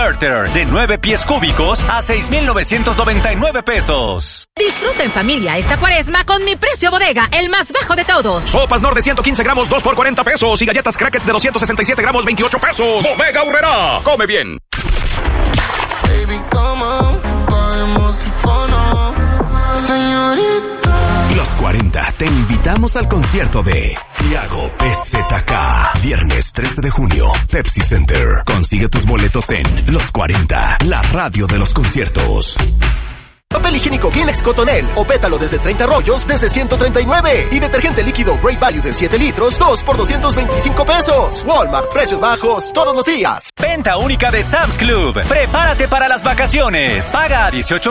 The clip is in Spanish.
Inverter de 9 pies cúbicos a 6,999 pesos. Disfruta en familia esta Cuaresma con mi precio bodega, el más bajo de todos. Sopas Nor de 115 gramos, 2 por 40 pesos. Y galletas Crackers de 267 gramos, 28 pesos. Bodega Aurrerá. Come bien. Baby, come on, podemos ir fono, señorita. Los 40 te invitamos al concierto de Tiago PZK. Viernes 13 de junio, Pepsi Center. Consigue tus boletos en Los 40, la radio de los conciertos. Papel higiénico Kleenex Cotonel o pétalo desde 30 rollos desde 139. Y detergente líquido Great Value de 7 litros, 2 por 225 pesos. Walmart, precios bajos todos los días. Venta única de Sam's Club. Prepárate para las vacaciones. Paga 18